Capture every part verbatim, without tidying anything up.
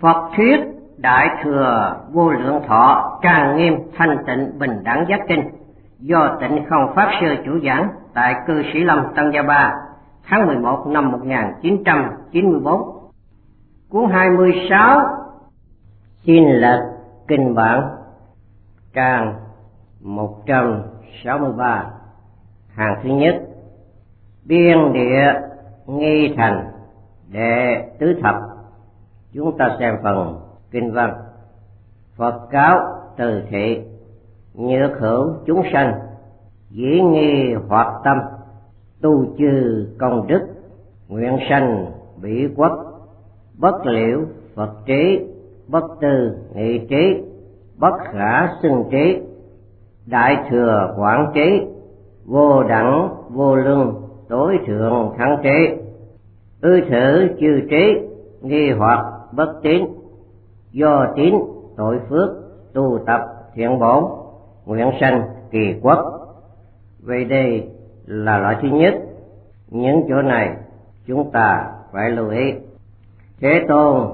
Phật thuyết Đại Thừa Vô Lượng Thọ Trang Nghiêm Thanh Tịnh Bình Đẳng Giác Kinh do Tịnh Không Pháp Sư chủ giảng tại Cư Sĩ Lâm Tân Gia Ba tháng mười một năm một nghìn chín trăm chín mươi tư. Cuốn hai mươi sáu xin lật kinh bản, trang một trăm sáu mươi ba, hàng thứ nhất. Biên địa nghi thành đệ tứ thập. Chúng ta xem phần kinh văn. Phật cáo từ thị, nhược hữu chúng sanh, dĩ nghi hoạt tâm, tu chư công đức, nguyện sanh bỉ quốc, bất liễu Phật trí, bất tư nghị trí, bất khả xưng trí, đại thừa quảng trí, vô đẳng vô luân tối thượng thắng trí, ư thử chư trí, nghi hoặc bất tín, do tín tội phước, tu tập thiện bổn, nguyện sanh kỳ quốc. Vậy đây là loại thứ nhất. Những chỗ này chúng ta phải lưu ý. Thế Tôn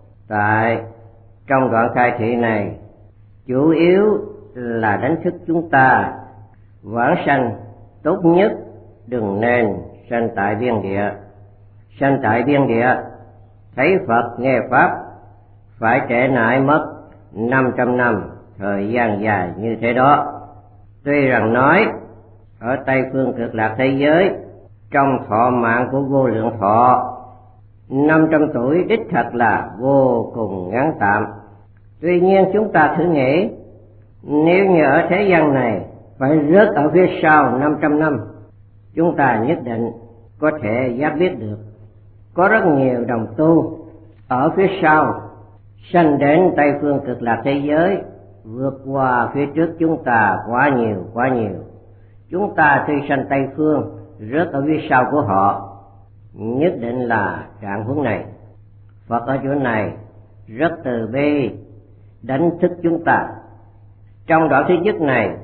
tại trong đoạn khai thị này chủ yếu là đánh thức chúng ta vãng sanh tốt nhất đừng nên sanh tại biên địa. Sanh tại biên địa thấy Phật nghe Pháp phải trễ nải mất năm trăm năm, thời gian dài như thế đó. Tuy rằng nói ở Tây Phương Cực Lạc thế giới, trong thọ mạng của vô lượng thọ, năm trăm tuổi đích thật là vô cùng ngắn tạm. Tuy nhiên chúng ta thử nghĩ, nếu như ở thế gian này phải rớt ở phía sau năm trăm năm, chúng ta nhất định có thể giác biết được. Có rất nhiều đồng tu ở phía sau sanh đến Tây Phương Cực Lạc thế giới, vượt qua phía trước chúng ta quá nhiều quá nhiều. Chúng ta tuy sanh Tây Phương, rớt ở phía sau của họ, nhất định là trạng huống này. Phật ở chỗ này rất từ bi đánh thức chúng ta. Trong đoạn thứ nhất này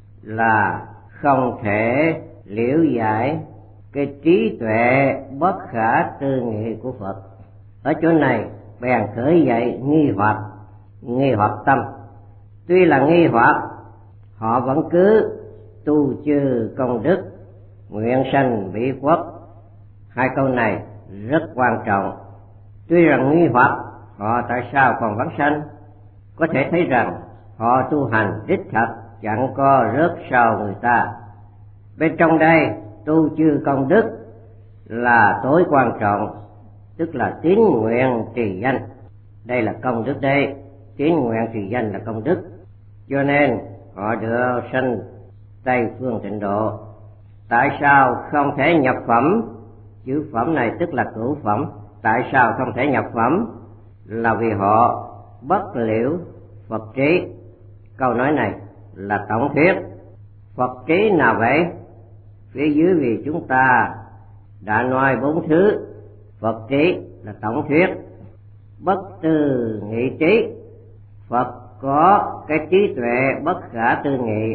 là không thể liễu giải cái trí tuệ bất khả tư nghị của Phật. Ở chỗ này bèn khởi dậy nghi hoặc, nghi hoặc tâm. Tuy là nghi hoặc, họ vẫn cứ tu chư công đức, nguyện sanh bỉ quốc. Hai câu này rất quan trọng. Tuy rằng nghi hoặc, họ tại sao còn vãng sanh? Có thể thấy rằng họ tu hành đích thật chẳng có rớt sau người ta. Bên trong đây tu chư công đức là tối quan trọng, tức là tín nguyện trì danh. Đây là công đức đây, tín nguyện trì danh là công đức. Cho nên họ được sanh Tây Phương Tịnh Độ. Tại sao không thể nhập phẩm? Chữ phẩm này tức là cửu phẩm. Tại sao không thể nhập phẩm? Là vì họ bất liễu Phật trí. Câu nói này là tổng thuyết. Phật trí nào vậy? Phía dưới vì chúng ta đã nói bốn thứ. Phật trí là tổng thuyết. Bất tư nghị trí, Phật có cái trí tuệ bất khả tư nghị.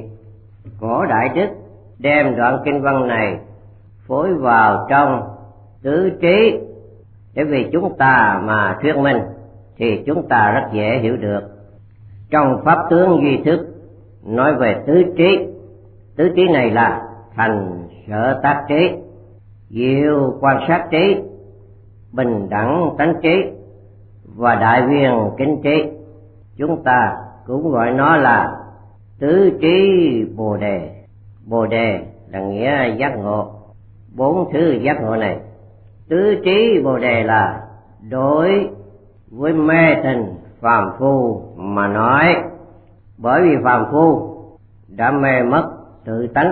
Cổ Đại Đức đem đoạn kinh văn này phối vào trong tứ trí để vì chúng ta mà thuyết minh thì chúng ta rất dễ hiểu được. Trong pháp tướng duy thức nói về tứ trí. Tứ trí này là thành sở tác trí, diệu quan sát trí, bình đẳng tánh trí và đại viên kính trí. Chúng ta cũng gọi nó là tứ trí Bồ Đề. Bồ Đề là nghĩa giác ngộ. Bốn thứ giác ngộ này, tứ trí Bồ Đề là đối với mê tình phàm phu mà nói. Bởi vì phàm phu đã mê mất tự tánh,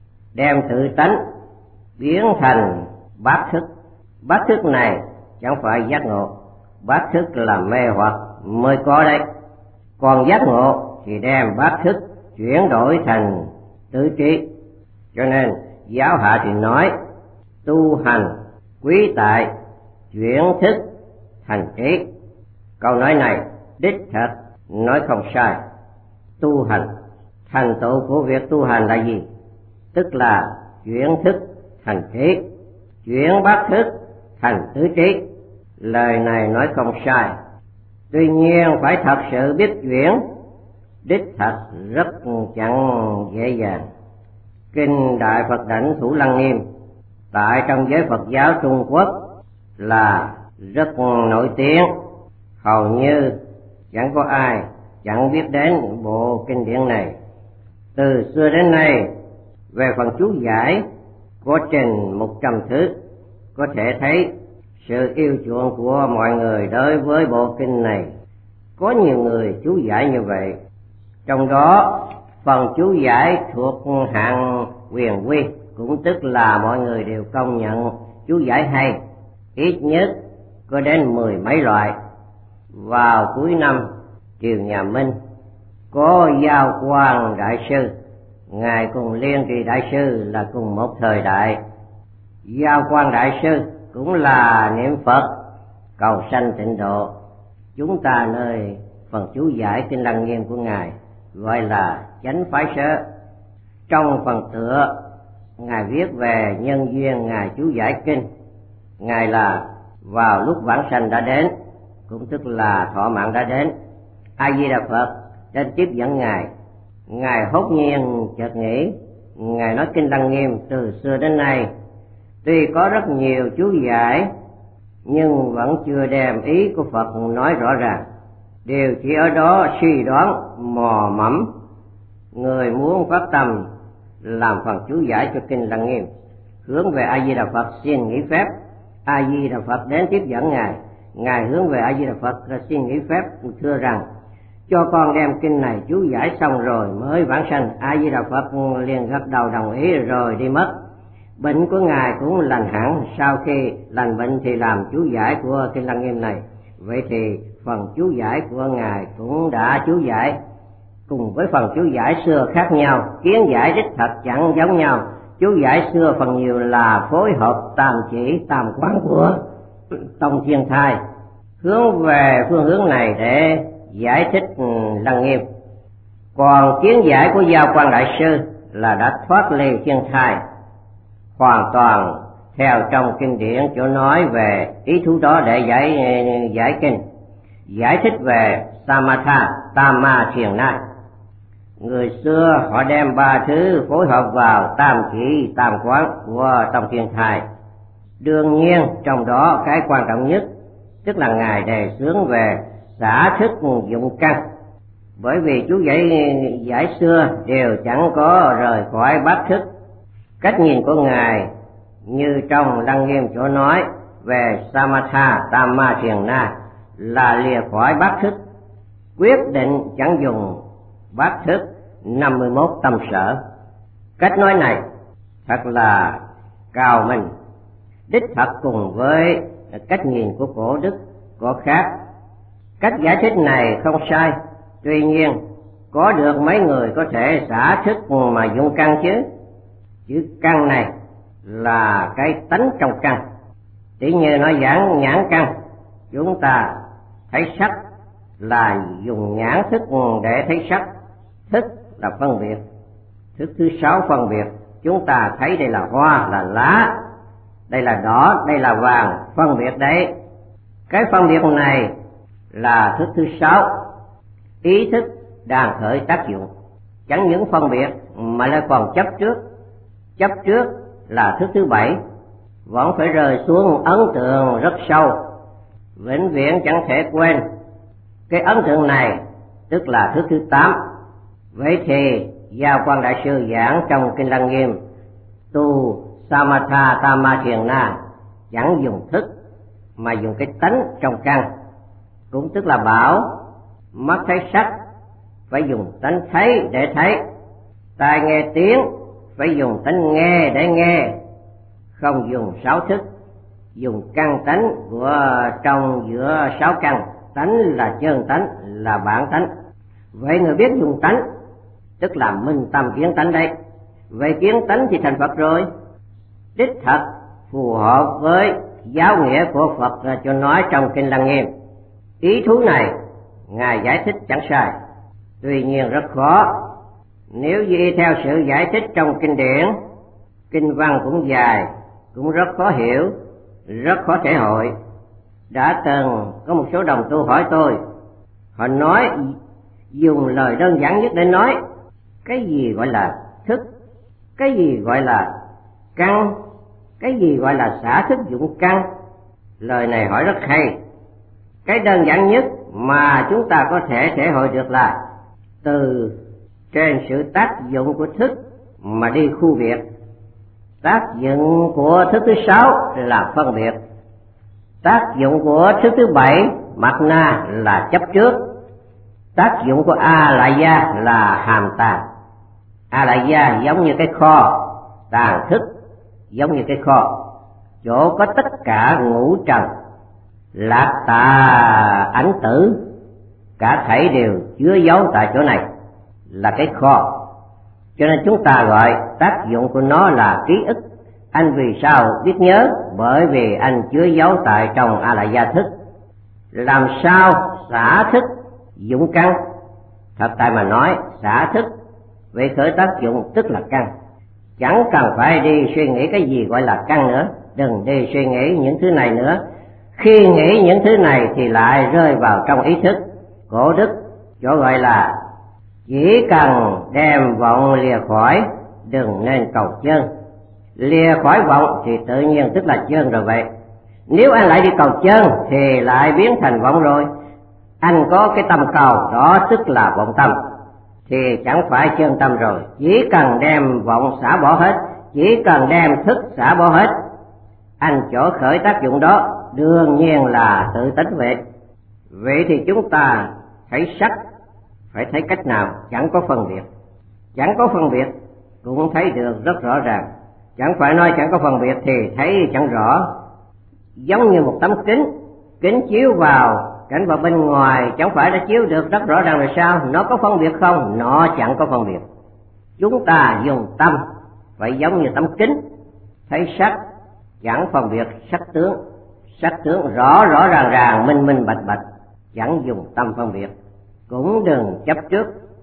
đem tự tánh biến thành bát thức. Bát thức này chẳng phải giác ngộ, bát thức là mê hoặc mới có đấy. Còn giác ngộ thì đem bát thức chuyển đổi thành tứ trí. Cho nên giáo hạ thì nói tu hành quý tại chuyển thức thành trí. Câu nói này đích thật nói không sai. Tu hành, thành tựu của việc tu hành là gì? Tức là chuyển thức thành trí, chuyển bát thức thành tứ trí. Lời này nói không sai. Tuy nhiên phải thật sự biết chuyển, đích thật rất chẳng dễ dàng. Kinh Đại Phật Đảnh Thủ Lăng Nghiêm tại trong giới Phật giáo Trung Quốc là rất nổi tiếng, hầu như chẳng có ai chẳng biết đến bộ kinh điển này. Từ xưa đến nay, về phần chú giải có trên một trăm thứ, có thể thấy sự yêu chuộng của mọi người đối với bộ kinh này. Có nhiều người chú giải như vậy, trong đó phần chú giải thuộc hạng quyền quy, cũng tức là mọi người đều công nhận chú giải hay, ít nhất có đến mười mấy loại. Vào cuối năm triều nhà Minh, có Giao Quang Đại Sư, ngài cùng Liên Trì Đại Sư là cùng một thời đại. Giao Quang Đại Sư cũng là niệm Phật cầu sanh tịnh độ. Chúng ta nơi phần chú giải Kinh Lăng Nghiêm của ngài gọi là Chánh Phái Sớ. Trong phần tựa, ngài viết về nhân duyên ngài chú giải kinh. Ngài là vào lúc vãng sanh đã đến, cũng tức là thọ mạng đã đến. A Di Đà Phật đến tiếp dẫn ngài. Ngài hốt nhiên chợt nghĩ, ngài nói Kinh Lăng Nghiêm từ xưa đến nay tuy có rất nhiều chú giải, nhưng vẫn chưa đem ý của Phật nói rõ ràng, đều chỉ ở đó suy đoán mò mẫm. Người muốn phát tâm làm phần chú giải cho Kinh Lăng Nghiêm, hướng về A Di Đà Phật xin nghỉ phép. A Di Đà Phật đến tiếp dẫn ngài. Ngài hướng về A Di Đà Phật xin nghỉ phép, thưa rằng cho con đem kinh này chú giải xong rồi mới vãng sanh. A Di Đà Phật liền gật đầu đồng ý rồi đi mất. Bệnh của ngài cũng lành hẳn. Sau khi lành bệnh thì làm chú giải của Kinh Lăng Nghiêm này. Vậy thì phần chú giải của ngài cũng đã chú giải. Cùng với phần chú giải xưa khác nhau, kiến giải đích thật chẳng giống nhau. Chú giải xưa phần nhiều là phối hợp tam chỉ tam quán của Tông Thiên Thai, hướng về phương hướng này để giải thích Lăng Nghiêm. Còn kiến giải của Giao Quang Đại Sư là đã thoát ly Thiên Thai, hoàn toàn theo trong kinh điển chỗ nói về ý thú đó để giải giải kinh, giải thích về Samatha, Tama, Thiền Na. Người xưa họ đem ba thứ phối hợp vào tam chỉ tam quán của Tông Thiên Thai. Đương nhiên trong đó cái quan trọng nhất tức là ngài đề xướng về xả thức dụng căn, bởi vì chú giải giải xưa đều chẳng có rời khỏi bát thức. Cách nhìn của ngài như trong Lăng Nghiêm chỗ nói về Samatha, Tama, Thiền Na là lìa khỏi bát thức, quyết định chẳng dùng bát thức năm mươi mốt tâm sở. Cách nói này thật là cao minh, đích thật cùng với cách nhìn của cổ đức có khác. Cách giải thích này không sai, tuy nhiên có được mấy người có thể xả thức mà dụng căn chứ. Chữ căn này là cái tánh trong căn. Tỷ như nói giảng nhãn căn, chúng ta thấy sắc là dùng nhãn thức để thấy sắc. Thức là phân biệt. Thức thứ sáu phân biệt. Chúng ta thấy đây là hoa, là lá, đây là đỏ, đây là vàng, phân biệt đấy. Cái phân biệt này là thức thứ sáu. Ý thức đang khởi tác dụng, chẳng những phân biệt mà lại còn chấp trước. Chấp trước là thức thứ bảy, vẫn phải rơi xuống ấn tượng rất sâu, vĩnh viễn chẳng thể quên. Cái ấn tượng này tức là thức thứ tám. Vậy thì Giao Quang Đại Sư giảng trong Kinh Lăng Nghiêm tu Samatha, Tama, Thiền Na chẳng dùng thức mà dùng cái tánh trong căn, cũng tức là bảo mắt thấy sắc phải dùng tánh thấy để thấy, tai nghe tiếng phải dùng tánh nghe để nghe, không dùng sáu thức, dùng căn tánh của trong giữa sáu căn. Tánh là chân tánh, là bản tánh. Vậy người biết dùng tánh tức là minh tâm kiến tánh đấy. Vậy kiến tánh thì thành Phật rồi. Đích thật phù hợp với giáo nghĩa của Phật cho nói trong Kinh Lăng Nghiêm. Ý thú này ngài giải thích chẳng sai, tuy nhiên rất khó. Nếu y theo sự giải thích trong kinh điển, kinh văn cũng dài, cũng rất khó hiểu, rất khó thể hội. Đã từng có một số đồng tu hỏi tôi Họ nói dùng lời đơn giản nhất để nói cái gì gọi là thức, cái gì gọi là căn, cái gì gọi là xả thức dụng căn. Lời này hỏi rất hay. Cái đơn giản nhất mà chúng ta có thể thể hội được là từ trên sự tác dụng của thức mà đi khu biệt. Tác dụng của thức thứ sáu là phân biệt. Tác dụng của thức thứ bảy mặt na là chấp trước. Tác dụng của a lại gia là hàm tàng. A lại gia giống như cái kho, tàng thức giống như cái kho, chỗ có tất cả ngũ trần, lạc tà ảnh tử, cả thảy đều chứa giấu tại chỗ này, là cái kho. Cho nên chúng ta gọi tác dụng của nó là ký ức. Anh vì sao biết nhớ? Bởi vì anh chứa giấu tại trong a lại gia thức. Làm sao xả thức dụng căn? Thật tại mà nói, xả thức về khởi tác dụng tức là căn. Chẳng cần phải đi suy nghĩ cái gì gọi là căn nữa. Đừng đi suy nghĩ những thứ này nữa. Khi nghĩ những thứ này thì lại rơi vào trong ý thức. Cổ đức chỗ gọi là chỉ cần đem vọng lìa khỏi, đừng nên cầu chân. Lìa khỏi vọng thì tự nhiên tức là chân rồi vậy. Nếu anh lại đi cầu chân thì lại biến thành vọng rồi. Anh có cái tâm cầu, đó tức là vọng tâm, thì chẳng phải chân tâm rồi. Chỉ cần đem vọng xả bỏ hết, chỉ cần đem thức xả bỏ hết, anh chỗ khởi tác dụng đó đương nhiên là tự tánh vậy. Vậy thì chúng ta thấy sắc phải thấy cách nào? Chẳng có phân biệt. Chẳng có phân biệt cũng thấy được rất rõ ràng. Chẳng phải nói chẳng có phân biệt thì thấy chẳng rõ. Giống như một tấm kính, kính chiếu vào cảnh vật bên ngoài chẳng phải đã chiếu được rất rõ ràng rồi sao? Nó có phân biệt không? Nó chẳng có phân biệt. Chúng ta dùng tâm phải giống như tấm kính, thấy sắc chẳng phân biệt sắc tướng, sắc tướng rõ rõ ràng ràng, minh minh bạch bạch, chẳng dùng tâm phân biệt. Cũng đừng chấp trước.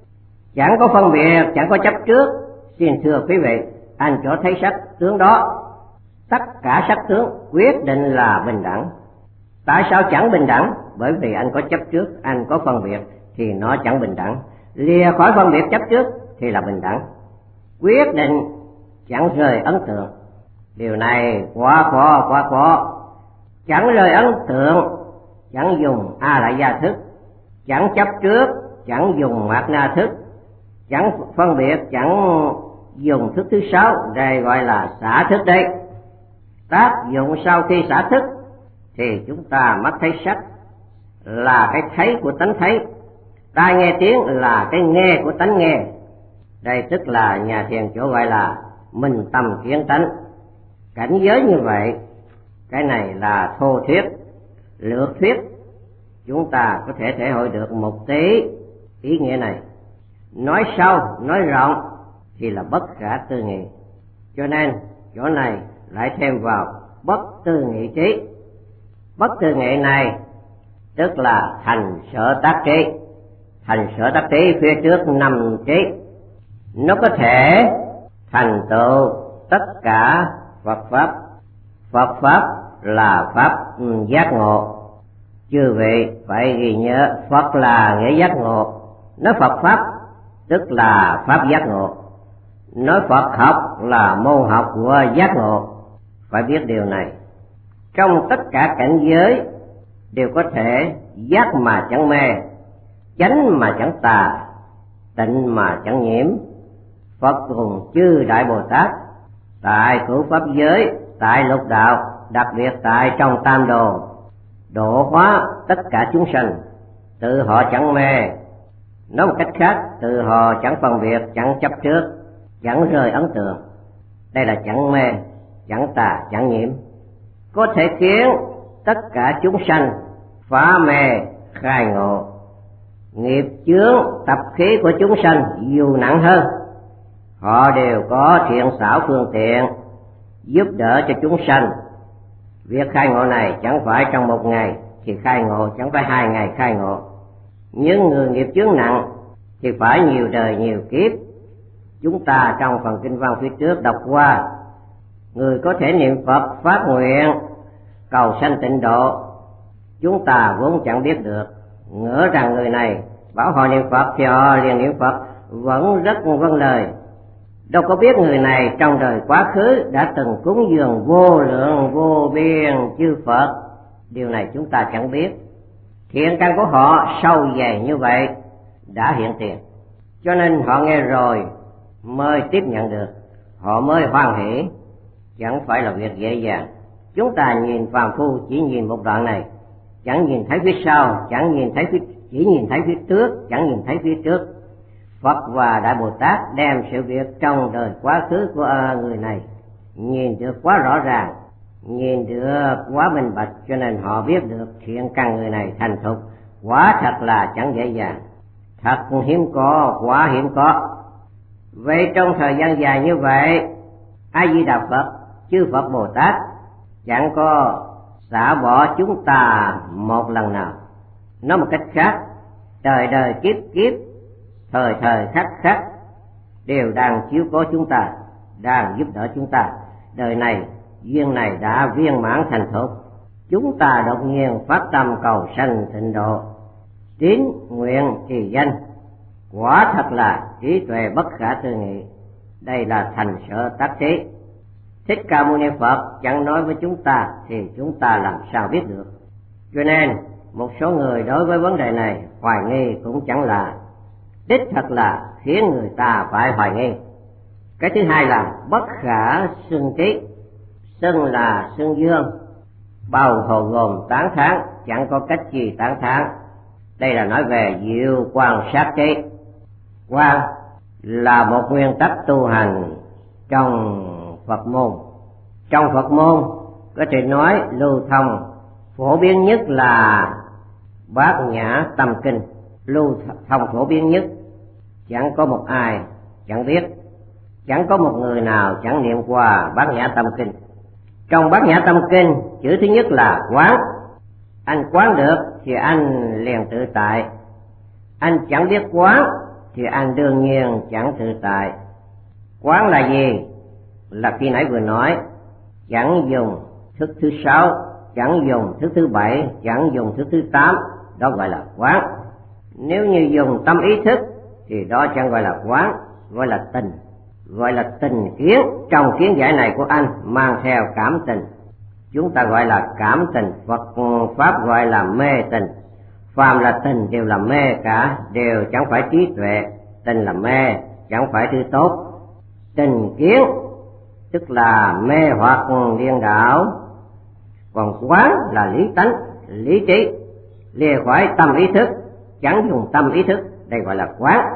Chẳng có phân biệt, chẳng có chấp trước. Xin thưa quý vị, anh chỗ thấy sắc tướng đó, tất cả sắc tướng quyết định là bình đẳng. Tại sao chẳng bình đẳng? Bởi vì anh có chấp trước, anh có phân biệt thì nó chẳng bình đẳng. Lìa khỏi phân biệt chấp trước thì là bình đẳng. Quyết định chẳng rời ấn tượng. Điều này quá khó, quá khó. Chẳng rời ấn tượng, chẳng dùng a lại gia thức, chẳng chấp trước, chẳng dùng mạt na thức, chẳng phân biệt, chẳng dùng thức thứ sáu, đây gọi là xả thức đấy. Tác dụng sau khi xả thức thì chúng ta mắt thấy sắc là cái thấy của tánh thấy, tai nghe tiếng là cái nghe của tánh nghe. Đây tức là nhà thiền chỗ gọi là minh tâm kiến tánh. Cảnh giới như vậy, cái này là thô thuyết, lược thuyết. Chúng ta có thể thể hội được một tí ý nghĩa này. Nói sâu, nói rộng thì là bất khả tư nghị. Cho nên chỗ này lại thêm vào bất tư nghị trí. Bất tư nghị này tức là thành sở tác trí. Thành sở tác trí phía trước năm trí. Nó có thể thành tựu tất cả Phật Pháp. Phật Pháp là Pháp giác ngộ. Chư vị phải ghi nhớ, Phật là nghĩa giác ngộ. Nói Phật Pháp tức là Pháp giác ngộ. Nói Phật học là môn học của giác ngộ. Phải biết điều này. Trong tất cả cảnh giới đều có thể giác mà chẳng mê, chánh mà chẳng tà, tịnh mà chẳng nhiễm. Phật cùng chư Đại Bồ Tát tại cửu pháp giới, tại lục đạo, đặc biệt tại trong tam đồ, độ hóa tất cả chúng sanh. Tự họ chẳng mê, nói một cách khác, tự họ chẳng phân biệt, chẳng chấp trước, chẳng rơi ấn tượng. Đây là chẳng mê, chẳng tà, chẳng nhiễm, có thể khiến tất cả chúng sanh phá mê khai ngộ. Nghiệp chướng tập khí của chúng sanh dù nặng hơn, họ đều có thiện xảo phương tiện giúp đỡ cho chúng sanh. Việc khai ngộ này chẳng phải trong một ngày thì khai ngộ, chẳng phải hai ngày khai ngộ. Những người nghiệp chướng nặng thì phải nhiều đời nhiều kiếp. Chúng ta trong phần kinh văn phía trước đọc qua, người có thể niệm Phật phát nguyện cầu sanh tịnh độ, chúng ta vốn chẳng biết được. ngỡ rằng người này bảo họ niệm Phật thì họ liền niệm Phật, vẫn rất vâng lời. Đâu có biết người này trong đời quá khứ đã từng cúng dường vô lượng vô biên chư Phật. Điều này chúng ta chẳng biết. Thiện căn của họ sâu dày như vậy đã hiện tiền, cho nên họ nghe rồi mới tiếp nhận được, họ mới hoan hỷ. Chẳng phải là việc dễ dàng. Chúng ta nhìn phàm phu chỉ nhìn một đoạn này, chẳng nhìn thấy phía sau, chẳng nhìn thấy phía, chỉ nhìn thấy phía trước, chẳng nhìn thấy phía trước. Phật và Đại Bồ Tát đem sự việc trong đời quá khứ của người này nhìn được quá rõ ràng, nhìn được quá minh bạch, cho nên họ biết được thiện căn người này thành thục. Quả thật là chẳng dễ dàng, thật hiếm có, quá hiếm có. Vậy trong thời gian dài như vậy, A Di Đà Phật, chư Phật Bồ Tát chẳng có xả bỏ chúng ta một lần nào. Nói một cách khác, đời đời kiếp kiếp, thời thời khắc khắc đều đang chiếu cố chúng ta, đang giúp đỡ chúng ta. Đời này duyên này đã viên mãn thành thục, chúng ta đột nhiên phát tâm cầu sanh tịnh độ, tín nguyện trì danh, quả thật là trí tuệ bất khả tư nghị. Đây là thành sở tác trí. Thích Ca Mâu Ni Phật chẳng nói với chúng ta thì chúng ta làm sao biết được. Cho nên một số người đối với vấn đề này hoài nghi cũng chẳng là, đích thật là khiến người ta phải hoài nghi. Cái thứ hai là bất khả xưng trí. Xưng là xưng dương, bao hồ gồm tán thán, chẳng có cách gì tán thán. Đây là nói về diệu quan sát trí. Quan là một nguyên tắc tu hành trong Phật môn. Trong Phật môn có thể nói lưu thông phổ biến nhất là Bát Nhã Tâm Kinh. Lưu thông phổ biến nhất, chẳng có một ai chẳng biết, chẳng có một người nào chẳng niệm qua Bát Nhã Tâm Kinh. Trong Bát Nhã Tâm Kinh, chữ thứ nhất là quán. Anh quán được thì anh liền tự tại, anh chẳng biết quán thì anh đương nhiên chẳng tự tại. Quán là gì? Là khi nãy vừa nói, chẳng dùng thức thứ sáu, chẳng dùng thức thứ bảy, chẳng dùng thức thứ tám, đó gọi là quán. Nếu như dùng tâm ý thức thì đó chẳng gọi là quán, gọi là tình, gọi là tình kiến. Trong kiến giải này của anh mang theo cảm tình, chúng ta gọi là cảm tình. Phật Pháp gọi là mê tình. Phàm là tình đều là mê cả, đều chẳng phải trí tuệ. Tình là mê, chẳng phải thứ tốt. Tình kiến tức là mê hoặc điên đảo. Còn quán là lý tánh, lý trí, lìa khỏi tâm ý thức, chẳng dùng tâm ý thức, đây gọi là quán.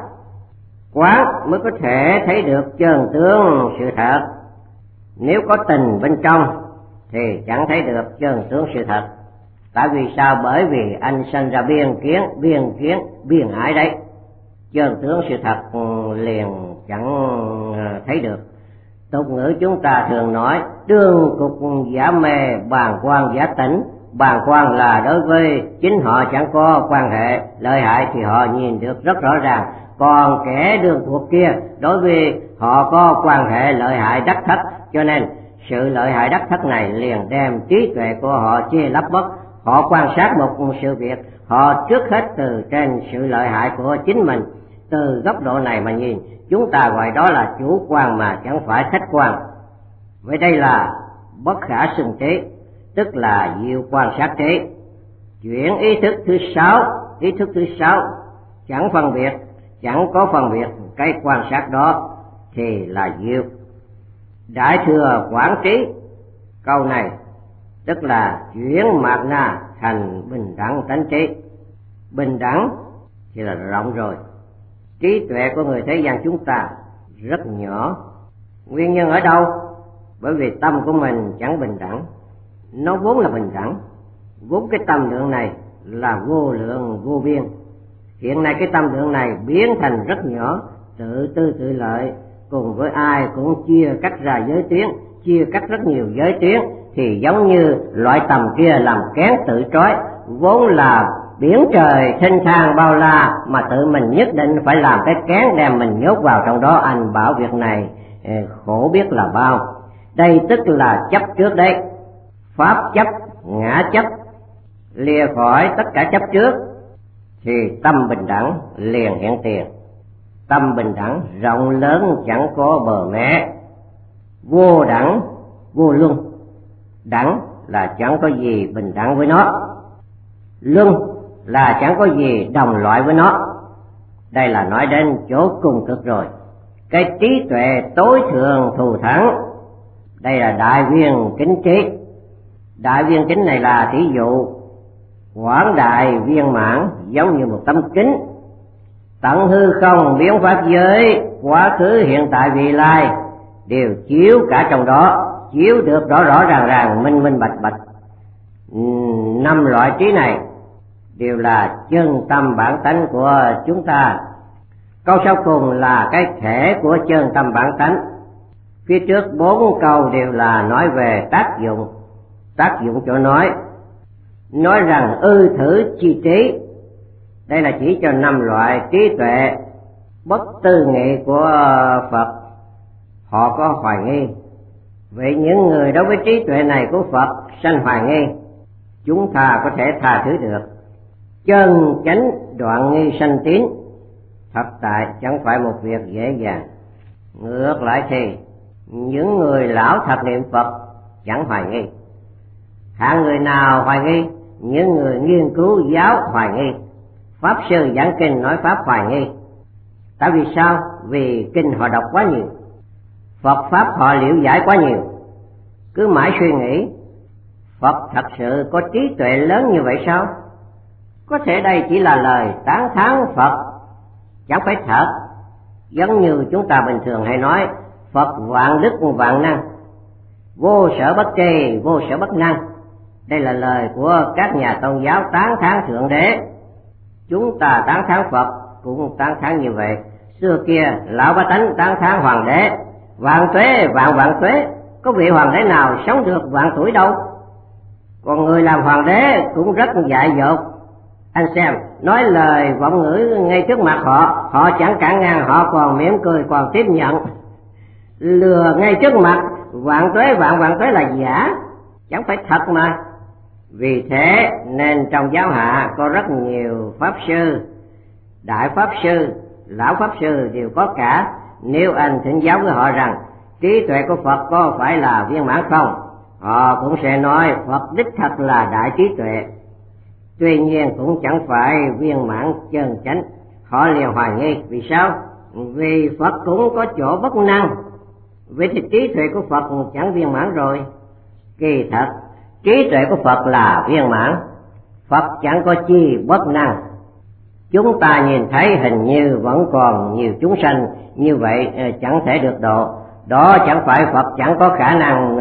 Quán mới có thể thấy được chân tướng sự thật. Nếu có tình bên trong thì chẳng thấy được chân tướng sự thật. Tại vì sao? Bởi vì anh sinh ra biên kiến, biên kiến, biên ái đấy. Chân tướng sự thật liền chẳng thấy được. Tục ngữ chúng ta thường nói đương cục giả mê, bàng quan giả tỉnh. Bàng quan là đối với chính họ chẳng có quan hệ lợi hại thì họ nhìn được rất rõ ràng. Còn kẻ đương cuộc kia đối với họ có quan hệ lợi hại đắc thất, cho nên sự lợi hại đắc thất này liền đem trí tuệ của họ chia lấp mất. Họ quan sát một sự việc, họ trước hết từ trên sự lợi hại của chính mình, từ góc độ này mà nhìn, chúng ta gọi đó là chủ quan mà chẳng phải khách quan. Vậy đây là bất khả xưng trí, tức là diệu quan sát trí. Chuyển ý thức thứ sáu, ý thức thứ sáu chẳng phân biệt, chẳng có phân biệt cái quan sát đó thì là diệu. Đại thừa quán trí, câu này tức là chuyển mạt na thành bình đẳng tánh trí. Bình đẳng thì là rộng rồi. Trí tuệ của người thế gian chúng ta rất nhỏ. Nguyên nhân ở đâu? Bởi vì tâm của mình chẳng bình đẳng. Nó vốn là bình đẳng, vốn cái tâm lượng này là vô lượng vô biên. Hiện nay cái tâm lượng này biến thành rất nhỏ, tự tư tự lợi, cùng với ai cũng chia cắt ra giới tuyến, chia cắt rất nhiều giới tuyến, thì giống như loại tầm kia làm kén tự trói, vốn là biển trời thênh thang bao la mà tự mình nhất định phải làm cái kén đem mình nhốt vào trong đó. Anh bảo việc này khổ biết là bao. Đây tức là chấp trước đấy. Pháp chấp, ngã chấp, lìa khỏi tất cả chấp trước thì tâm bình đẳng liền hiện tiền. Tâm bình đẳng rộng lớn chẳng có bờ mé, vô đẳng vô luân. Đẳng là chẳng có gì bình đẳng với nó, luân là chẳng có gì đồng loại với nó. Đây là nói đến chỗ cùng cực rồi. Cái trí tuệ tối thượng thù thắng, đây là đại viên kính trí. Đại viên kính này là thí dụ, quảng đại viên mãn giống như một tấm kính, tận hư không biến pháp giới, quá khứ hiện tại vị lai đều chiếu cả trong đó, chiếu được rõ rõ ràng ràng, minh minh bạch bạch. Năm loại trí này đều là chân tâm bản tánh của chúng ta. Câu sau cùng là cái thể của chân tâm bản tánh. Phía trước bốn câu đều là nói về tác dụng. Tác dụng chỗ nói nói rằng ư thử chi trí, đây là chỉ cho năm loại trí tuệ bất tư nghị của Phật. Họ có hoài nghi, vậy những người đối với trí tuệ này của Phật sanh hoài nghi, chúng ta có thể tha thứ được. Chân chánh đoạn nghi sanh tín, thật tại chẳng phải một việc dễ dàng. Ngược lại thì những người lão thật niệm Phật chẳng hoài nghi. Hạng người nào hoài nghi? Những người nghiên cứu giáo hoài nghi. Pháp sư giảng kinh nói pháp hoài nghi. Tại vì sao? Vì kinh họ đọc quá nhiều, Phật pháp họ liễu giải quá nhiều, cứ mãi suy nghĩ Phật thật sự có trí tuệ lớn như vậy sao? Có thể đây chỉ là lời tán thán Phật, chẳng phải thật. Giống như chúng ta bình thường hay nói Phật vạn đức vạn năng, vô sở bất tri vô sở bất năng. Đây là lời của các nhà tôn giáo tán thán Thượng Đế. Chúng ta tán thán Phật cũng tán thán như vậy. Xưa kia lão bá tánh tán thán Hoàng đế, vạn tuế vạn vạn tuế, có vị hoàng đế nào sống được vạn tuổi đâu. Còn người làm hoàng đế cũng rất dại dột. Anh xem, nói lời vọng ngữ ngay trước mặt họ, họ chẳng cản ngang, họ còn mỉm cười, còn tiếp nhận. Lừa ngay trước mặt, vạn tuế vạn vạn tuế là giả, chẳng phải thật mà. Vì thế nên trong giáo hạ có rất nhiều pháp sư, đại pháp sư, lão pháp sư đều có cả. Nếu anh thỉnh giáo với họ rằng trí tuệ của Phật có phải là viên mãn không, họ cũng sẽ nói Phật đích thật là đại trí tuệ, tuy nhiên cũng chẳng phải viên mãn chân chánh. Họ liền hoài nghi. Vì sao? Vì Phật cũng có chỗ bất năng. Vậy thì trí tuệ của Phật chẳng viên mãn rồi. Kỳ thật trí tuệ của Phật là viên mãn, Phật chẳng có chi bất năng. Chúng ta nhìn thấy hình như vẫn còn nhiều chúng sanh như vậy chẳng thể được độ. Đó chẳng phải Phật chẳng có khả năng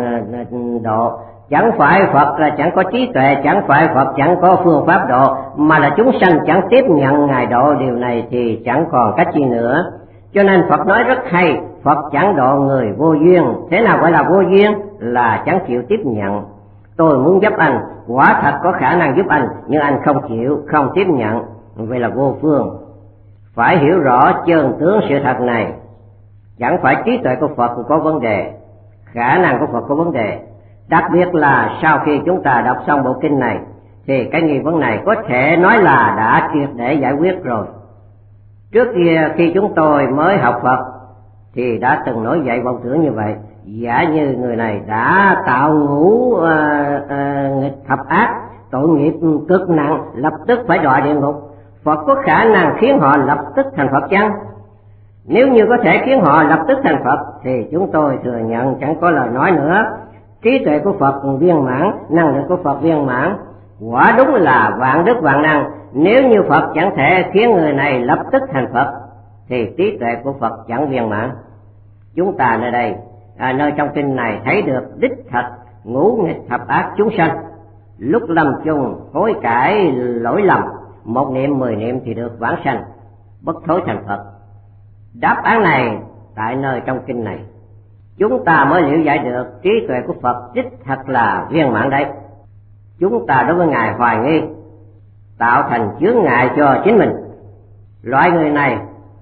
độ, chẳng phải Phật chẳng có trí tuệ, chẳng phải Phật chẳng có phương pháp độ, mà là chúng sanh chẳng tiếp nhận Ngài độ. Điều này thì chẳng còn cách chi nữa. Cho nên Phật nói rất hay, Phật chẳng độ người vô duyên. Thế nào gọi là vô duyên? Là chẳng chịu tiếp nhận. Tôi muốn giúp anh, quả thật có khả năng giúp anh, nhưng anh không chịu, không tiếp nhận, vậy là vô phương. Phải hiểu rõ chân tướng sự thật này. Chẳng phải trí tuệ của Phật có vấn đề, khả năng của Phật có vấn đề. Đặc biệt là sau khi chúng ta đọc xong bộ kinh này, thì cái nghi vấn này có thể nói là đã triệt để giải quyết rồi. Trước kia khi chúng tôi mới học Phật thì đã từng nổi dậy vọng tưởng như vậy. Giả như người này đã tạo ngũ uh, uh, nghịch thập ác, tội nghiệp cực nặng, lập tức phải đọa địa ngục, Phật có khả năng khiến họ lập tức thành Phật chăng? Nếu như có thể khiến họ lập tức thành Phật thì chúng tôi thừa nhận chẳng có lời nói nữa. Trí tuệ của Phật viên mãn, năng lực của Phật viên mãn, quả đúng là vạn đức vạn năng. Nếu như Phật chẳng thể khiến người này lập tức thành Phật thì trí tuệ của Phật chẳng viên mãn. Chúng ta nơi đây, à, nơi trong kinh này thấy được đích thật ngũ nghịch thập ác chúng sanh lúc lâm chung hối cải lỗi lầm, một niệm mười niệm thì được vãng sanh, bất thối thành Phật. Đáp án này tại nơi trong kinh này, chúng ta mới liễu giải được trí tuệ của Phật đích thật là viên mãn đấy. Chúng ta đối với Ngài hoài nghi, tạo thành chướng ngại cho chính mình. Loại người này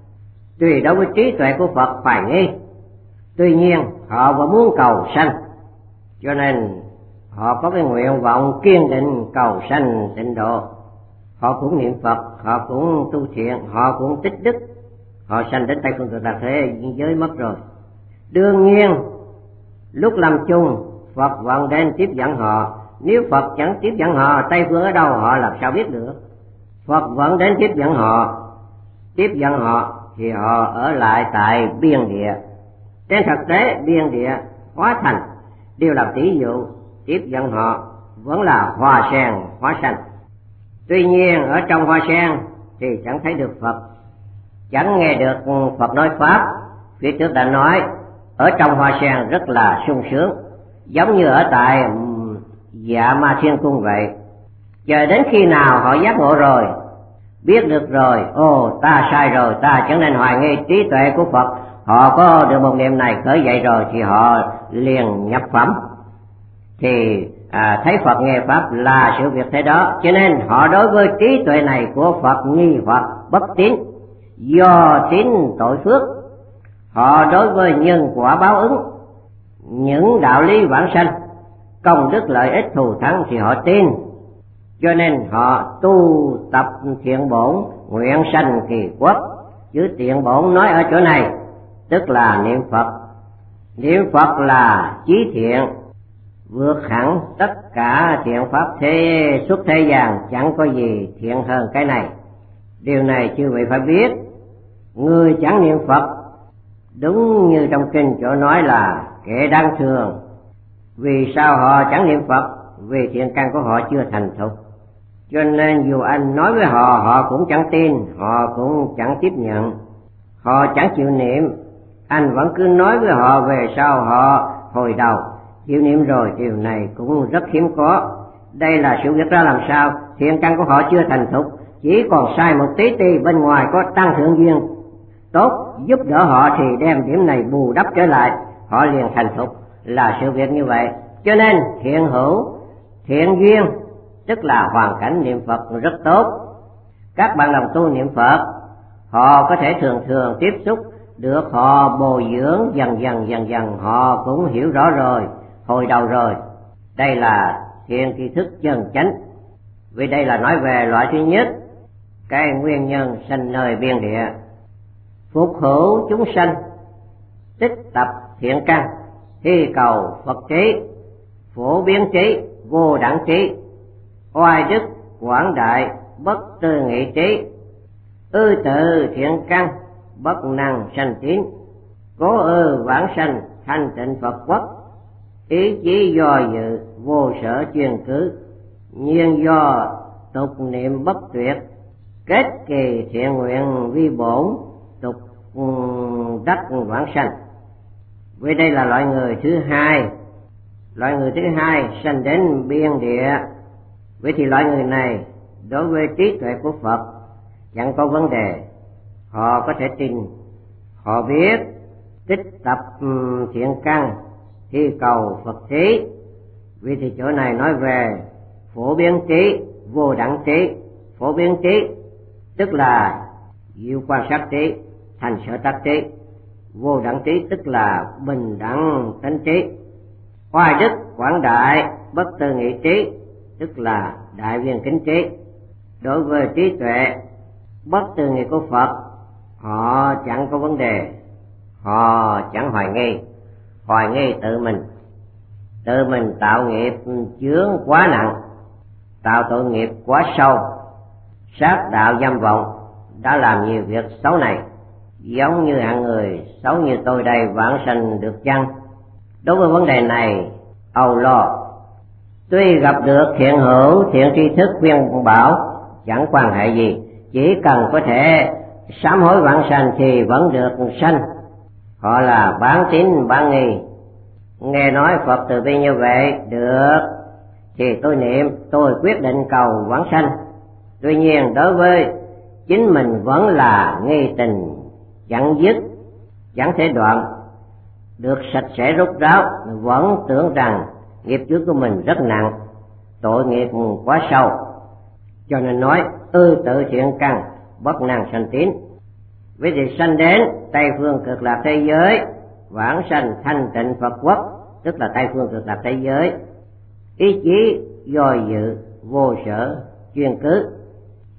tuy đối với trí tuệ của Phật hoài nghi, tuy nhiên họ vẫn muốn cầu sanh, cho nên họ có cái nguyện vọng kiên định cầu sanh tịnh độ. họ cũng niệm Phật, họ cũng tu thiện, họ cũng tích đức, họ sanh đến Tây Phương Cực Lạc thế giới mất rồi. Đương nhiên lúc lâm chung Phật vận đến tiếp dẫn họ, nếu Phật chẳng tiếp dẫn họ, Tây Phương ở đâu họ làm sao biết được. Phật vận đến tiếp dẫn họ, tiếp dẫn họ thì họ ở lại tại biên địa. Trên thực tế biên địa hóa thành đều là tỷ dụ, tiếp dẫn họ vẫn là hoa sen hóa sanh. Tuy nhiên ở trong hoa sen thì chẳng thấy được Phật, chẳng nghe được Phật nói pháp. Phía trước đã nói ở trong hoa sen rất là sung sướng, giống như ở tại Dạ Ma Thiên Cung vậy. Chờ đến khi nào họ giác ngộ rồi, biết được rồi, ồ ta sai rồi, ta chẳng nên hoài nghi trí tuệ của Phật, họ có được một niệm này khởi dậy rồi thì họ liền nhập phẩm. Thì à, thấy Phật nghe pháp là sự việc thế đó, cho nên họ đối với trí tuệ này của Phật nghi hoặc bất tín, do tín tội phước. Họ đối với nhân quả báo ứng, những đạo lý vãng sanh, công đức lợi ích thù thắng thì họ tin, cho nên họ tu tập thiện bổn, nguyện sanh kỳ quốc. Chứ thiện bổn nói ở chỗ này tức là niệm Phật. Niệm Phật là chí thiện, vượt hẳn tất cả thiện pháp thế xuất thế gian, chẳng có gì thiện hơn cái này. Điều này chư vị phải biết. Người chẳng niệm Phật, đúng như trong kinh chỗ nói là kẻ đáng thương. Vì sao họ chẳng niệm Phật? Vì thiện căn của họ chưa thành thục. Cho nên dù anh nói với họ, họ cũng chẳng tin, họ cũng chẳng tiếp nhận, họ chẳng chịu niệm. Anh vẫn cứ nói với họ, về sau họ hồi đầu chịu niệm rồi. Điều này cũng rất hiếm có. Đây là sự việc ra làm sao? Thiện căn của họ chưa thành thục, chỉ còn sai một tí ti, bên ngoài có tăng thượng duyên tốt giúp đỡ họ thì đem điểm này bù đắp trở lại, họ liền thành thục, là sự việc như vậy. Cho nên thiện hữu, thiện duyên tức là hoàn cảnh niệm Phật rất tốt. Các bạn đồng tu niệm Phật, họ có thể thường thường tiếp xúc được, họ bồi dưỡng dần dần dần dần, họ cũng hiểu rõ rồi, hồi đầu rồi. Đây là thiện tri thức chân chánh. Vì đây là nói về loại thứ nhất, cái nguyên nhân sanh nơi biên địa. Phục hữu chúng sanh, tích tập thiện căn, thi cầu Phật trí, phổ biến trí, vô đẳng trí, oai đức quảng đại, bất tư nghị trí, ư tự thiện căn, bất năng sanh tín, cố ư vãng sanh, thanh tịnh Phật quốc, ý chí do dự, vô sở chuyên cứ, nhiên do tục niệm bất tuyệt, kết kỳ thiện nguyện vi bổn, tục đắc vãng sanh. Vì đây là loại người thứ hai. Loại người thứ hai sanh đến biên địa. Vậy thì loại người này đối với trí tuệ của Phật chẳng có vấn đề, họ có thể tin, họ biết tích tập thiện căn, thi cầu Phật trí. Vì thì chỗ này nói về phổ biến trí, vô đẳng trí. Phổ biến trí tức là diệu quan sát trí, thành sở tác trí. Vô đẳng trí tức là bình đẳng tánh trí. Oai đức quảng đại, bất tư nghị trí tức là đại viên kính trí. Đối với trí tuệ bất tư nghị của Phật, họ chẳng có vấn đề, họ chẳng hoài nghi. Hoài nghi tự mình, tự mình tạo nghiệp chướng quá nặng, tạo tội nghiệp quá sâu, sát đạo dâm vọng, đã làm nhiều việc xấu này. Giống như hạng người xấu như tôi đây vãng sanh được chăng? Đối với vấn đề này âu lo. Tuy gặp được thiện hữu, thiện tri thức khuyên bảo chẳng quan hệ gì, chỉ cần có thể sám hối vãng sanh thì vẫn được sanh. Họ là bán tín bán nghi, nghe nói Phật từ bi như vậy được thì tôi niệm, tôi quyết định cầu vãng sanh. Tuy nhiên đối với chính mình vẫn là nghi tình chẳng dứt, chẳng thể đoạn được sạch sẽ rốt ráo, vẫn tưởng rằng nghiệp trước của mình rất nặng, tội nghiệp quá sâu, cho nên nói ư tự thiện căn, bất năng sanh tín. Vì thì sanh đến Tây Phương Cực Lạc thế giới, vãng sanh thanh tịnh Phật quốc, tức là Tây Phương Cực Lạc thế giới. Ý chí do dự, vô sở chuyên cứ,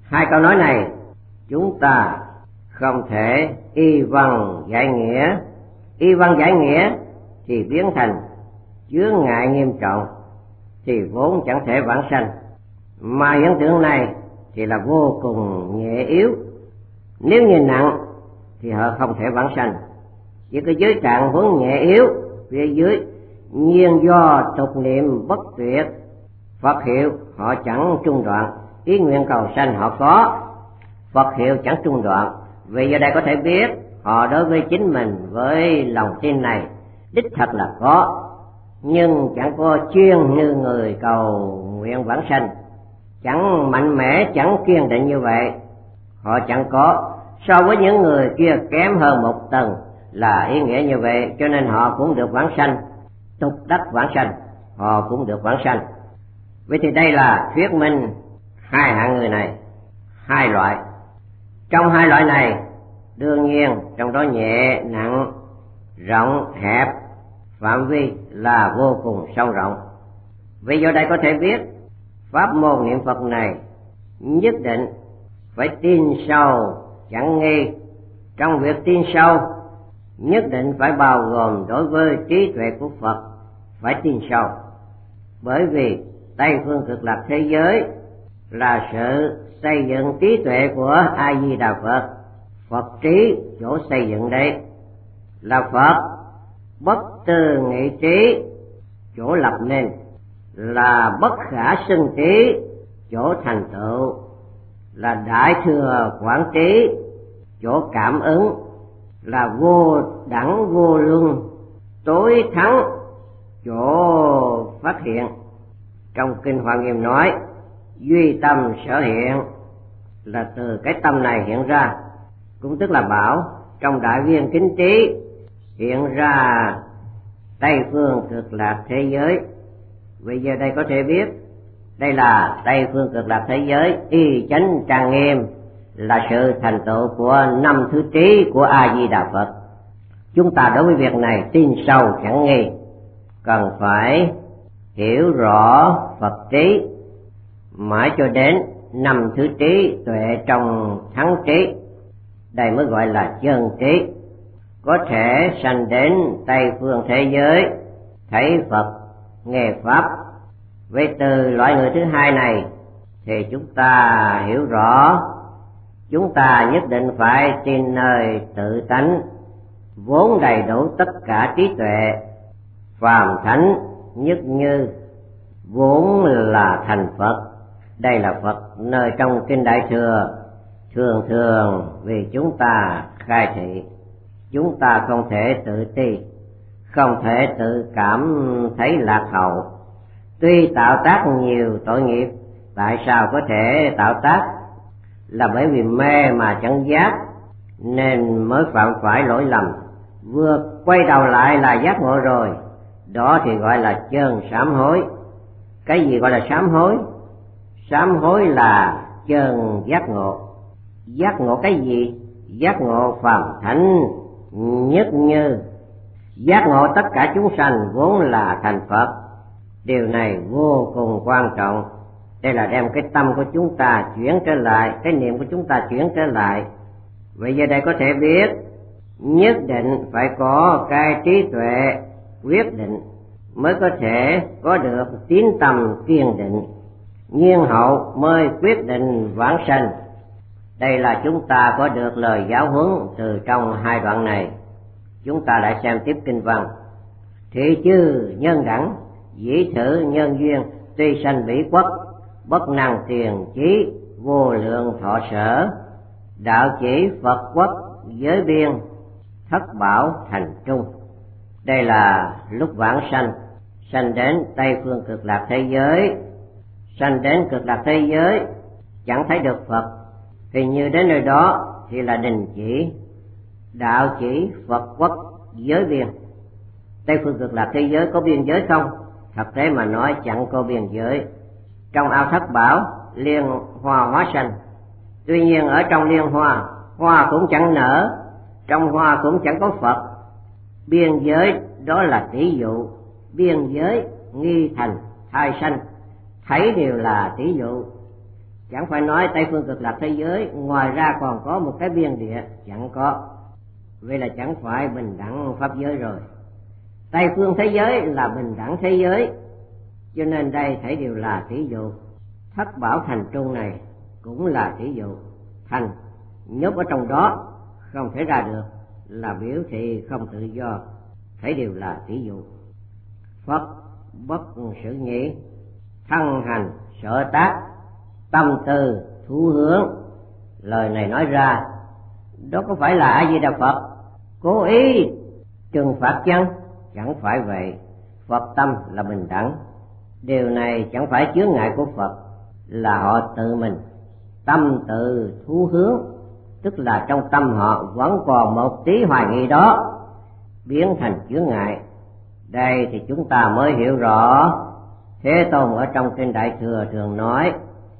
Hai câu nói này chúng ta không thể y văn giải nghĩa. Y văn giải nghĩa thì biến thành chướng ngại nghiêm trọng, thì vốn chẳng thể vãng sanh. Mà hiện tượng này thì là vô cùng nhẹ yếu. Nếu như nặng thì họ không thể vãng sanh. Chỉ có giới trạng vốn nhẹ yếu phía dưới, nhiên do tục niệm bất tuyệt, Phật hiệu họ chẳng trung đoạn. Ý nguyện cầu sanh họ có, Phật hiệu chẳng trung đoạn. Vì giờ đây có thể biết họ đối với chính mình với lòng tin này đích thật là có, nhưng chẳng có chuyên như người cầu nguyện vãng sanh, chẳng mạnh mẽ, chẳng kiên định như vậy. Họ chẳng có. So với những người kia kém hơn một tầng là ý nghĩa như vậy, cho nên họ cũng được vãng sanh, tục đắc vãng sanh, họ cũng được vãng sanh. Vậy thì đây là thuyết minh hai hạng người này, hai loại. Trong hai loại này, đương nhiên trong đó nhẹ nặng, rộng hẹp, phạm vi là vô cùng sâu rộng. Vì do đây có thể biết pháp môn niệm Phật này nhất định phải tin sâu chẳng nghi. Trong việc tin sâu nhất định phải bao gồm đối với trí tuệ của Phật, phải tin sâu. Bởi vì Tây phương cực lạc thế giới là sự xây dựng trí tuệ của A Di Đà Phật. Phật trí chỗ xây dựng đây là Phật, bất tư nghị trí chỗ lập nên, là bất khả xưng trí chỗ thành tựu, là đại thừa quảng trí chỗ cảm ứng, là vô đẳng vô luân tối thắng chỗ phát hiện. Trong kinh Hoa Nghiêm nói duy tâm sở hiện, là từ cái tâm này hiện ra, cũng tức là bảo trong đại viên kính trí hiện ra Tây phương cực lạc thế giới. Bây giờ đây có thể biết đây là Tây phương cực lạc thế giới y chánh trang nghiêm, là sự thành tựu của năm thứ trí của A Di Đà Phật. Chúng ta đối với việc này tin sâu chẳng nghi, cần phải hiểu rõ Phật trí mãi cho đến năm thứ trí tuệ trong thắng trí. Đây mới gọi là chân trí. Có thể sanh đến Tây phương thế giới, thấy Phật, nghe Pháp. Với từ loại người thứ hai này thì chúng ta hiểu rõ, chúng ta nhất định phải tin nơi tự tánh vốn đầy đủ tất cả trí tuệ, phàm thánh nhất như vốn là thành Phật. Đây là Phật nơi trong kinh Đại Thừa thường thường vì chúng ta khai thị. Chúng ta không thể tự ti, không thể tự cảm thấy lạc hậu. Tuy tạo tác nhiều tội nghiệp, tại sao có thể tạo tác? Là bởi vì mê mà chẳng giác nên mới phạm phải lỗi lầm. Vừa quay đầu lại là giác ngộ rồi, đó thì gọi là chân sám hối. Cái gì gọi là sám hối? Sám hối là chân giác ngộ. Giác ngộ cái gì? Giác ngộ phàm thánh nhất như, giác ngộ tất cả chúng sanh vốn là thành Phật. Điều này vô cùng quan trọng. Đây là đem cái tâm của chúng ta chuyển trở lại, cái niệm của chúng ta chuyển trở lại. Vậy giờ đây có thể biết nhất định phải có cái trí tuệ quyết định mới có thể có được tín tâm kiên định, nhiên hậu mới quyết định vãng sanh. Đây là chúng ta có được lời giáo huấn từ trong hai đoạn này. Chúng ta lại xem tiếp kinh văn. Thị chư nhân đẳng, dĩ thử nhân duyên, tuy sanh bỉ quốc, bất năng tiền chí, vô lượng thọ sở, đạo chỉ Phật quốc giới biên, thất bảo thành trung. Đây là lúc vãng sanh, sanh đến Tây phương cực lạc thế giới. Sanh đến cực lạc thế giới chẳng thấy được Phật, thì như đến nơi đó thì là đình chỉ, đạo chỉ Phật quốc giới biên. Tây phương cực lạc thế giới có biên giới không? Thật thế mà nói chẳng có biên giới. Trong ao thất bảo liên hoa hóa sanh, tuy nhiên ở trong liên hoa, hoa cũng chẳng nở, trong hoa cũng chẳng có Phật. Biên giới đó là tỷ dụ, biên giới nghi thành thai sanh, thấy đều là tỷ dụ. Chẳng phải nói Tây phương cực lạc thế giới ngoài ra còn có một cái biên địa, chẳng có. Vậy là chẳng phải bình đẳng pháp giới rồi. Tây phương thế giới là bình đẳng thế giới, cho nên đây thảy đều là thí dụ. Thất bảo thành trung này cũng là thí dụ. Thành nhốt ở trong đó không thể ra được là biểu thị không tự do, thảy đều là thí dụ. Phật bất sự nhĩ, thân hành sở tác, tâm từ thú hướng. Lời này nói ra, đó có phải là A Di Đà Phật cố ý trừng phạt chăng? Chẳng phải vậy. Phật tâm là bình đẳng. Điều này chẳng phải chướng ngại của Phật, là họ tự mình tâm tự thú hướng, tức là trong tâm họ vẫn còn một tí hoài nghi đó, biến thành chướng ngại. Đây thì chúng ta mới hiểu rõ. Thế Tôn ở trong kinh Đại Thừa thường nói,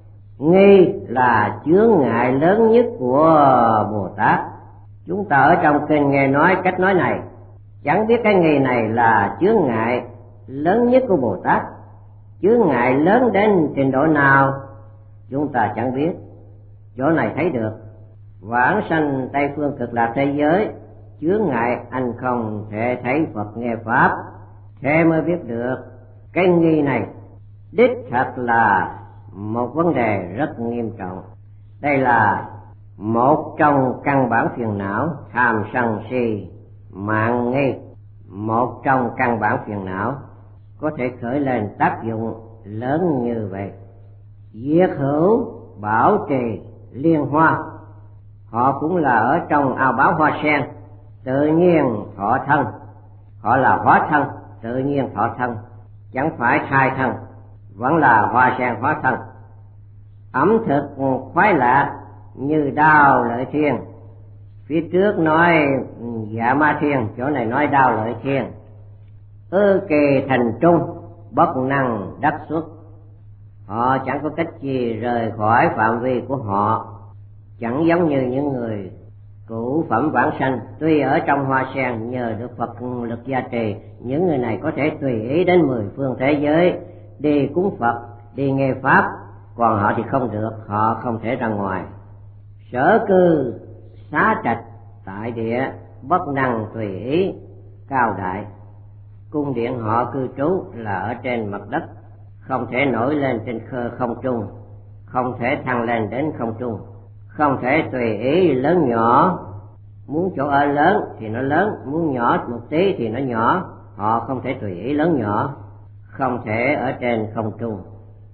nghi là chướng ngại lớn nhất của Bồ Tát. Chúng ta ở trong kinh nghe nói cách nói này, chẳng biết cái nghi này là chướng ngại lớn nhất của Bồ Tát. Chướng ngại lớn đến trình độ nào chúng ta chẳng biết. Chỗ này thấy được, vãng sanh Tây phương cực lạc thế giới, chướng ngại anh không thể thấy Phật nghe Pháp. Thế mới biết được cái nghi này đích thật là một vấn đề rất nghiêm trọng. Đây là một trong căn bản phiền não tham sân si mạng nghi. Một trong căn bản phiền não có thể khởi lên tác dụng lớn như vậy. Diệt hữu bảo trì liên hoa, họ cũng là ở trong ao báo hoa sen, tự nhiên thọ thân. Họ là hóa thân, tự nhiên thọ thân, chẳng phải thai thân, vẫn là hoa sen hóa thân. Ẩm thực khoái lạc như đao lợi thiên. Phía trước nói dạ ma thiên, chỗ này nói đao lợi thiên. Ư kỳ thành trung, bất năng đắc xuất. Họ chẳng có cách gì rời khỏi phạm vi của họ, chẳng giống như những người cửu phẩm vãng sanh. Tuy ở trong hoa sen nhờ được Phật lực gia trì, những người này có thể tùy ý đến mười phương thế giới đi cúng Phật, đi nghe Pháp, còn họ thì không được, họ không thể ra ngoài. Sở cư xá trạch tại địa, bất năng tùy ý cao đại. Cung điện họ cư trú là ở trên mặt đất, không thể nổi lên trên khơ không trung, không thể thăng lên đến không trung, không thể tùy ý lớn nhỏ. Muốn chỗ ở lớn thì nó lớn, muốn nhỏ một tí thì nó nhỏ. Họ không thể tùy ý lớn nhỏ, không thể ở trên không trung.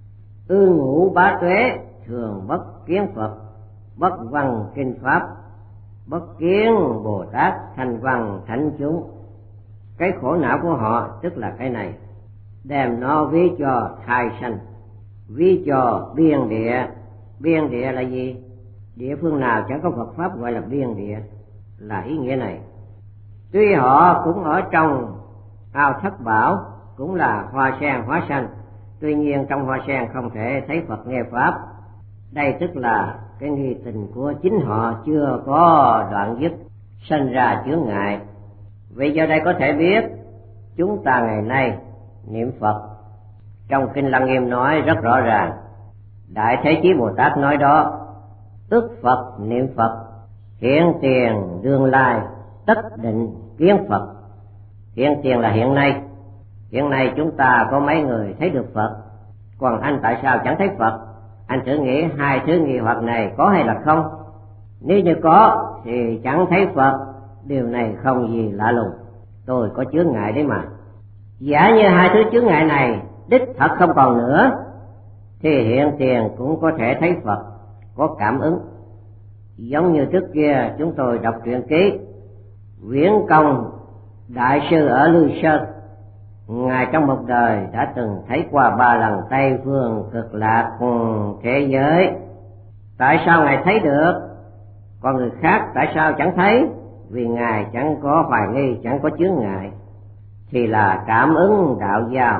Ư ngũ bá tuế, thường bất kiến Phật, bất văn kinh Pháp, bất kiến Bồ Tát, thành văn thánh chúng. Cái khổ não của họ tức là cái này, đem nó ví cho thai sanh, ví cho biên địa. Biên địa là gì? Địa phương nào chẳng có Phật Pháp gọi là biên địa, là ý nghĩa này. Tuy họ cũng ở trong ao thất bảo, cũng là hoa sen hóa sanh, tuy nhiên trong hoa sen không thể thấy Phật nghe Pháp. Đây tức là cái nghi tình của chính họ chưa có đoạn dứt, sinh ra chướng ngại. Vì giờ đây có thể biết chúng ta ngày nay niệm Phật. Trong kinh Lăng Nghiêm nói rất rõ ràng, Đại Thế Chí Bồ Tát nói đó, tức Phật niệm Phật, hiện tiền đương lai, tất định kiến Phật. Hiện tiền là hiện nay. Hiện nay chúng ta có mấy người thấy được Phật, còn anh tại sao chẳng thấy Phật? Anh thử nghĩ hai thứ nghi hoặc này có hay là không? Nếu như có thì chẳng thấy Phật, điều này không gì lạ lùng. Tôi có chướng ngại đấy mà. Giả như hai thứ chướng ngại này đích thật không còn nữa, thì hiện tiền cũng có thể thấy Phật, có cảm ứng. Giống như trước kia chúng tôi đọc truyện ký, Viễn Công đại sư ở Lư Sơn, ngài trong một đời đã từng thấy qua ba lần Tây phương cực lạc thế giới. Tại sao ngài thấy được, còn người khác tại sao chẳng thấy? Vì ngài chẳng có hoài nghi, chẳng có chướng ngại, thì là cảm ứng đạo giao.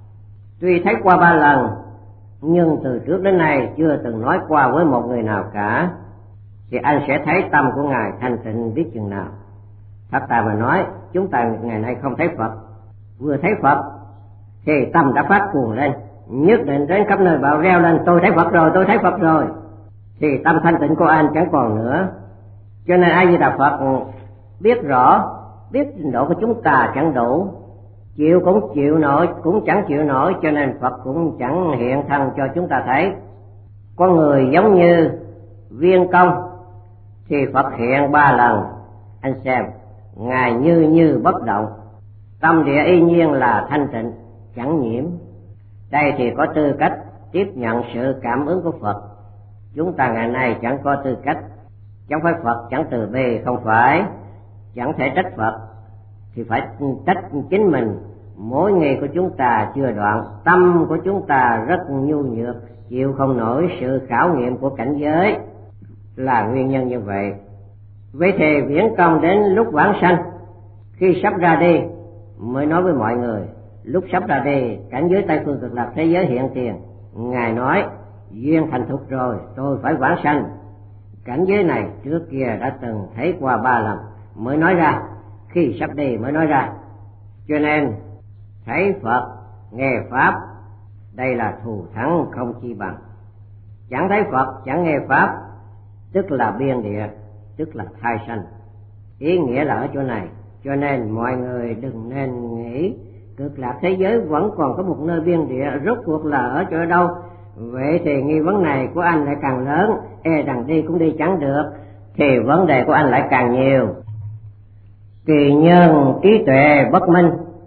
Tuy thấy qua ba lần, nhưng từ trước đến nay chưa từng nói qua với một người nào cả, thì anh sẽ thấy tâm của ngài thanh tịnh biết chừng nào. Thật tại mà nói, chúng ta ngày nay không thấy Phật, vừa thấy Phật thì tâm đã phát cuồng lên, nhất định đến khắp nơi bảo reo lên tôi thấy Phật rồi, tôi thấy Phật rồi, thì tâm thanh tịnh của anh chẳng còn nữa. Cho nên A Di Đà Phật biết rõ, biết trình độ của chúng ta chẳng đủ, chịu cũng chịu nổi, cũng chẳng chịu nổi, cho nên Phật cũng chẳng hiện thân cho chúng ta thấy. Con người giống như viên công thì Phật hiện ba lần, anh xem, Ngài như như bất động, tâm địa y nhiên là thanh tịnh, chẳng nhiễm. Đây thì có tư cách tiếp nhận sự cảm ứng của Phật. Chúng ta ngày nay chẳng có tư cách, chẳng phải Phật chẳng từ bi, không phải, chẳng thể trách Phật, thì phải trách chính mình. Mỗi ngày của chúng ta chưa đoạn, tâm của chúng ta rất nhu nhược, chịu không nổi sự khảo nghiệm của cảnh giới, là nguyên nhân như vậy. Vậy thì viễn công đến lúc vãng sanh, khi sắp ra đi mới nói với mọi người, lúc sắp ra đi cảnh giới Tây Phương Cực Lạc thế giới hiện tiền. Ngài nói duyên thành thục rồi, tôi phải vãng sanh. Cảnh giới này trước kia đã từng thấy qua ba lần mới nói ra, khi sắp đi mới nói ra. Cho nên thấy Phật, nghe Pháp, đây là thù thắng không chi bằng. Chẳng thấy Phật, chẳng nghe Pháp, tức là biên địa, tức là thai sanh. Ý nghĩa là ở chỗ này. Cho nên mọi người đừng nên nghĩ Cực Lạc thế giới vẫn còn có một nơi biên địa, rốt cuộc là ở chỗ đâu. Vậy thì nghi vấn này của anh lại càng lớn, e rằng đi cũng đi chẳng được, thì vấn đề của anh lại càng nhiều. Kỳ nhân trí tuệ bất minh,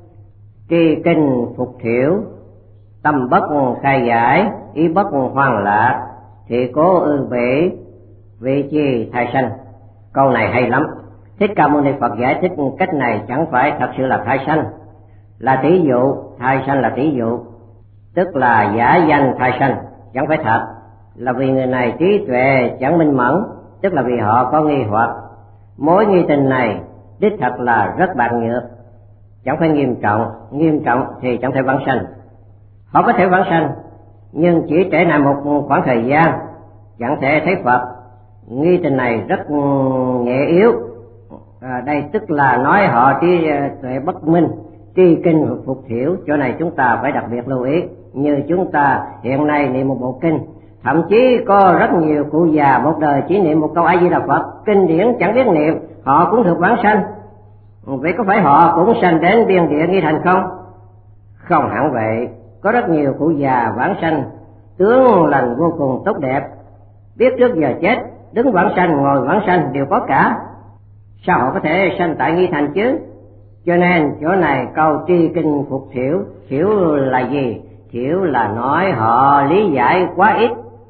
tri kinh phục thiểu, tâm bất khai giải, ý bất hoang lạc, thì cố ư bỉ, vị chi thai sanh. Câu này hay lắm. Thích Ca Mâu Ni Phật giải thích cách này chẳng phải thật sự là thai sanh, là tỷ dụ, thai sanh là tỷ dụ, tức là giả danh thai sanh, chẳng phải thật, là vì người này trí tuệ chẳng minh mẫn, tức là vì họ có nghi hoặc. Mối nghi tình này đích thật là rất bạc nhược, chẳng phải nghiêm trọng, nghiêm trọng thì chẳng thể vãng sanh. Họ có thể vãng sanh, nhưng chỉ trễ lại một khoảng thời gian, chẳng thể thấy Phật. Nghi tình này rất nhẹ yếu. À, đây tức là nói họ trí tuệ bất minh, tri kinh phục thiểu. Chỗ này chúng ta phải đặc biệt lưu ý. Như chúng ta hiện nay niệm một bộ kinh, thậm chí có rất nhiều cụ già một đời chỉ niệm một câu A Di Đà Phật, kinh điển chẳng biết niệm, họ cũng được vãng sanh. Vậy có phải họ cũng sanh đến biên địa nghi thành không? Không hẳn vậy. Có rất nhiều cụ già vãng sanh tướng lành vô cùng tốt đẹp, biết trước giờ chết, đứng vãng sanh, ngồi vãng sanh đều có cả. Sao họ có thể sanh tại nghi thành chứ? Cho nên chỗ này câu tri kinh phục thiểu, thiểu là gì? Thiểu là nói họ lý giải quá ít,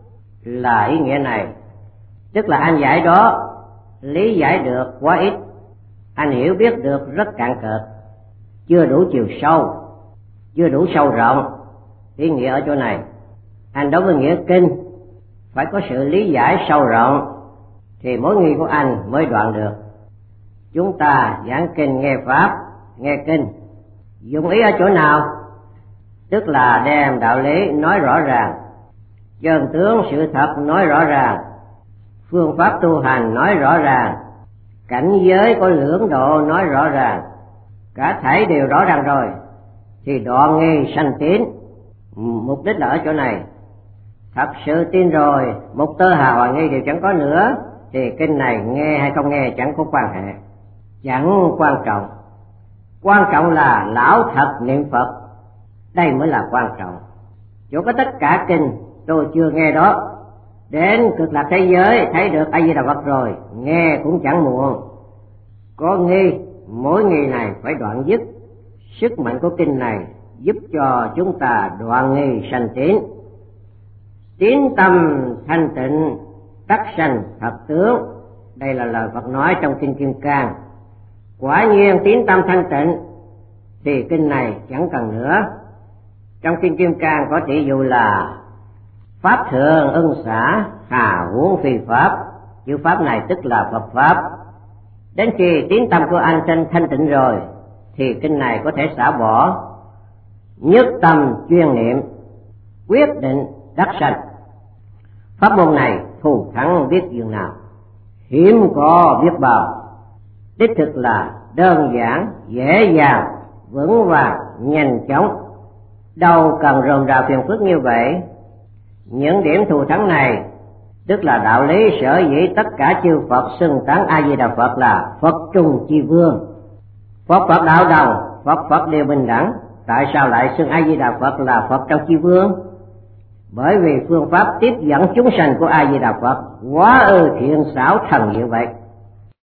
là ý nghĩa này. Tức là anh giải đó lý giải được quá ít, anh hiểu biết được rất cạn cợt, chưa đủ chiều sâu, chưa đủ sâu rộng. Ý nghĩa ở chỗ này, anh đối với nghĩa kinh phải có sự lý giải sâu rộng thì mối nghi của anh mới đoạn được. Chúng ta giảng kinh nghe Pháp, nghe kinh, dùng ý ở chỗ nào? Tức là đem đạo lý nói rõ ràng, chân tướng sự thật nói rõ ràng, phương pháp tu hành nói rõ ràng, cảnh giới có lưỡng độ nói rõ ràng, cả thảy đều rõ ràng rồi, thì đoạn nghi sanh tín. Mục đích là ở chỗ này. Thật sự tin rồi, một tơ hà hoài nghi đều chẳng có nữa, thì kinh này nghe hay không nghe chẳng có quan hệ, chẳng quan trọng. Quan trọng là lão thật niệm Phật, đây mới là quan trọng. Chỗ có tất cả kinh tôi chưa nghe đó, đến Cực Lạc thế giới thấy được A Di Đà Phật rồi, nghe cũng chẳng muộn. Có nghi, mỗi nghi này phải đoạn dứt. Sức mạnh của kinh này giúp cho chúng ta đoạn nghi sanh tín. Tín tâm thanh tịnh, đắc sanh thật tướng. Đây là lời Phật nói trong kinh Kim Cang. Quả nhiên tín tâm thanh tịnh thì kinh này chẳng cần nữa. Trong kinh Kim Cang có tỷ dụ là pháp thường ưng xả, hà huống phi pháp. Chữ pháp này tức là Phật pháp. Đến khi tín tâm của anh thanh thanh tịnh rồi thì kinh này có thể xả bỏ. Nhất tâm chuyên niệm, quyết định đắc sanh. Pháp môn này thù thắng biết dường nào, hiếm có biết bao. Đích thực là đơn giản, dễ dàng, vững vàng, nhanh chóng. đâu cần rườm rà phiền phức như vậy. Những điểm thù thắng này tức là đạo lý sở dĩ tất cả chư Phật xưng tán A Di Đà Phật là Phật trung chi vương. Phật Phật đạo đồng, Phật Phật đều bình đẳng, tại sao lại xưng A Di Đà Phật là Phật trong chi vương? Bởi vì phương pháp tiếp dẫn chúng sanh của A Di Đà Phật quá ư thiện xảo thần như vậy.